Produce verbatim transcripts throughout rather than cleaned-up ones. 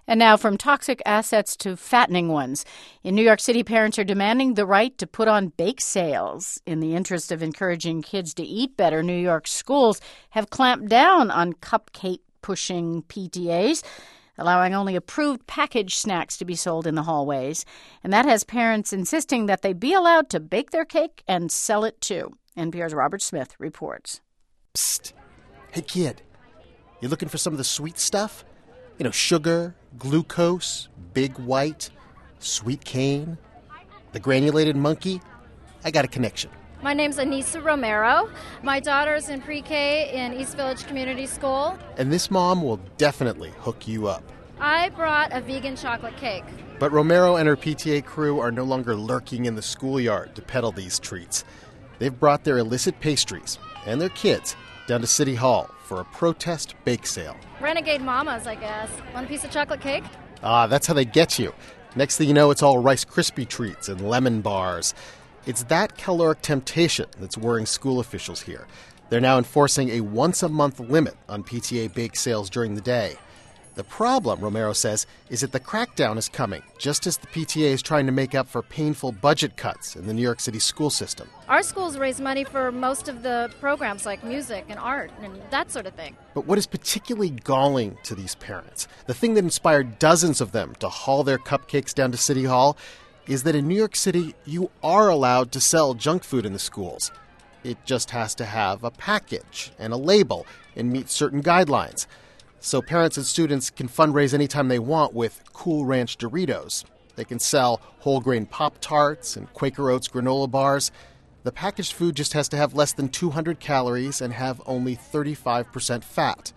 And now from toxic assets to fattening ones. In New York City, parents are demanding the right to put on bake sales. In the interest of encouraging kids to eat better, New York schools have clamped down on cupcake-pushing P T As, allowing only approved packaged snacks to be sold in the hallways. And that has parents insisting that they be allowed to bake their cake and sell it too. N P R's Robert Smith reports. Psst. Hey, kid, you looking for some of the sweet stuff? You know, sugar, glucose, Big White, sweet cane, the granulated monkey. I got a connection. My name's Anissa Romero. My daughter's in pre-K in East Village Community School. And this mom will definitely hook you up. I brought a vegan chocolate cake. But Romero and her P T A crew are no longer lurking in the schoolyard to peddle these treats. They've brought their illicit pastries and their kids down to City Hall for a protest bake sale. Renegade mamas, I guess. Want a piece of chocolate cake? Ah, that's how they get you. Next thing you know, it's all Rice Krispie treats and lemon bars. It's that caloric temptation that's worrying school officials here. They're now enforcing a once-a-month limit on P T A bake sales during the day. The problem, Romero says, is that the crackdown is coming just as the P T A is trying to make up for painful budget cuts in the New York City school system. Our schools raise money for most of the programs like music and art and that sort of thing. But what is particularly galling to these parents, the thing that inspired dozens of them to haul their cupcakes down to City Hall, is that in New York City, you are allowed to sell junk food in the schools. It just has to have a package and a label and meet certain guidelines. So parents and students can fundraise anytime they want with Cool Ranch Doritos. They can sell whole grain Pop-Tarts and Quaker Oats granola bars. The packaged food just has to have less than two hundred calories and have only thirty-five percent fat.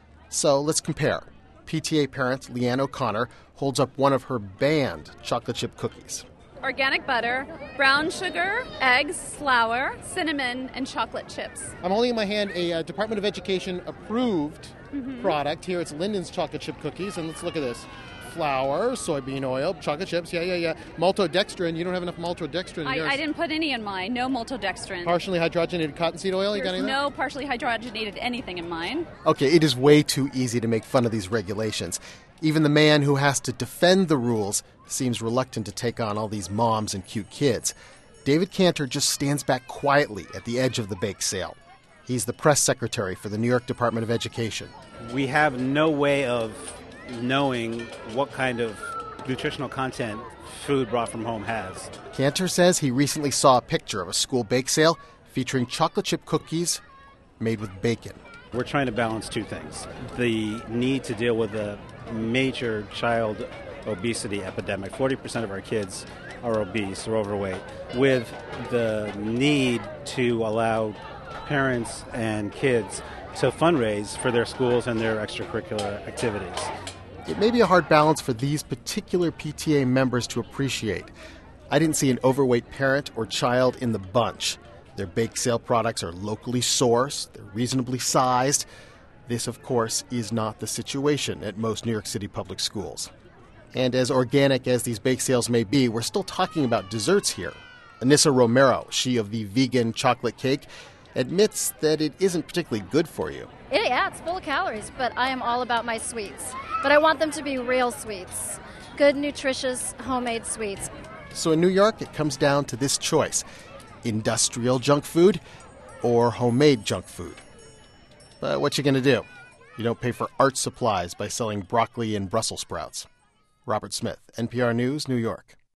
So let's compare. P T A parent Leanne O'Connor holds up one of her banned chocolate chip cookies. Organic butter, brown sugar, eggs, flour, cinnamon, and chocolate chips. I'm holding in my hand a uh, Department of Education approved Mm-hmm. product. Here it's Linden's chocolate chip cookies, and let's look at this. Flour, soybean oil, chocolate chips, yeah, yeah, yeah. Maltodextrin, you don't have enough maltodextrin in I, yours. I didn't put any in mine. No maltodextrin. Partially hydrogenated cottonseed oil, you got There's any of that? no partially hydrogenated anything in mine. Okay, it is way too easy to make fun of these regulations. Even the man who has to defend the rules seems reluctant to take on all these moms and cute kids. David Cantor just stands back quietly at the edge of the bake sale. He's the press secretary for the New York Department of Education. We have no way of knowing what kind of nutritional content food brought from home has. Cantor says he recently saw a picture of a school bake sale featuring chocolate chip cookies made with bacon. We're trying to balance two things. The need to deal with a major child obesity epidemic. forty percent of our kids are obese or overweight, with the need to allow parents and kids to fundraise for their schools and their extracurricular activities. It may be a hard balance for these particular P T A members to appreciate. I didn't see an overweight parent or child in the bunch. Their bake sale products are locally sourced, they're reasonably sized. This, of course, is not the situation at most New York City public schools. And as organic as these bake sales may be, we're still talking about desserts here. Anissa Romero, she of the vegan chocolate cake, admits that it isn't particularly good for you. It, yeah, it's full of calories, but I am all about my sweets. But I want them to be real sweets. Good, nutritious, homemade sweets. So in New York, it comes down to this choice: industrial junk food or homemade junk food. But what you going to do? You don't pay for art supplies by selling broccoli and Brussels sprouts. Robert Smith, N P R News, New York.